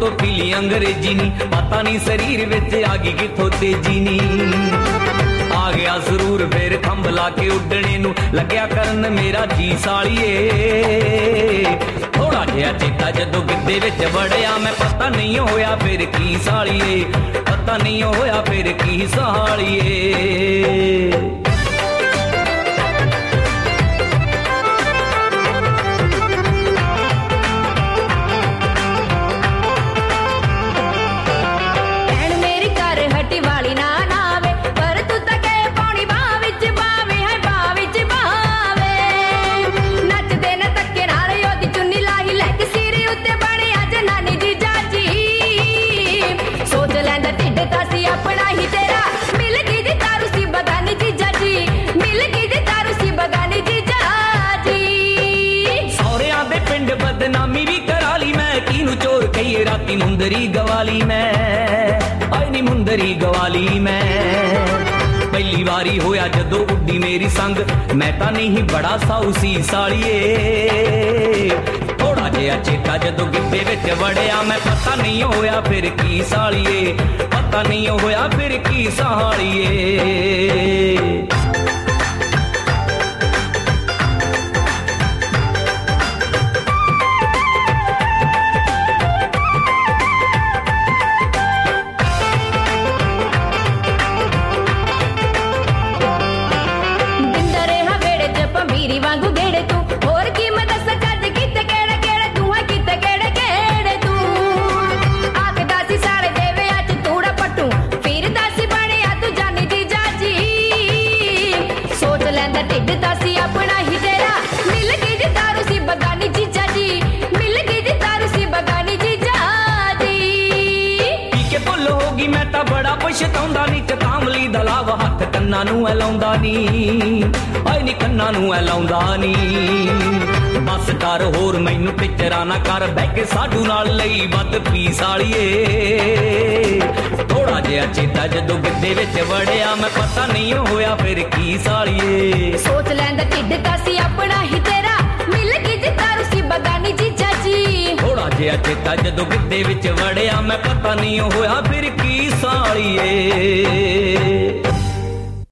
को पीली अंग्रेजी नी, पता नहीं शरीर विच आ गई किथों तेजी नी। आ गया जरूर फिर खंभ ला के उड्डने नू, लग्या करन मेरा जी सालिए। थोड़ा जिहा चेता जदों गिद्दे विच वड़िया मैं, पता नहीं होया फिर की सालिए, पता नहीं होया फिर की सालिए। राती मुंदरी गवाली मैं, आई नी मुंदरी गवाली मैं। पहली बारी होया जदों उड्डी मेरी संग, मैं तां नहीं बड़ा साऊ सी सालिए। थोड़ा जिहा चेता जदों गिद्दे विच वड़िया मैं, पता नहीं होया फिर की सालिए, पता नहीं होया फिर की सालिए। पछताउंदा नी चतामली दा लावा हथ कन्ना नू लाउंदा नी, आए नी कन्ना नू लाउंदा नी। बस कर होर मैनू पिक्चरां ना कर, बह के साडू नाल लई बद पी सालिए। थोड़ा जिहा चेता जदों गिद्दे विच वड़िया मैं, पता नहीं होया फिर की सालिए। सोच लैंदा ढिड तां सी अपना ही तेरा, मिल गई जे तारू सी बगानी जीजा जी। थोड़ा जिहा चेता जदों गिद्दे विच वड़िया मैं, पता नहीं होया फिर की सालिए।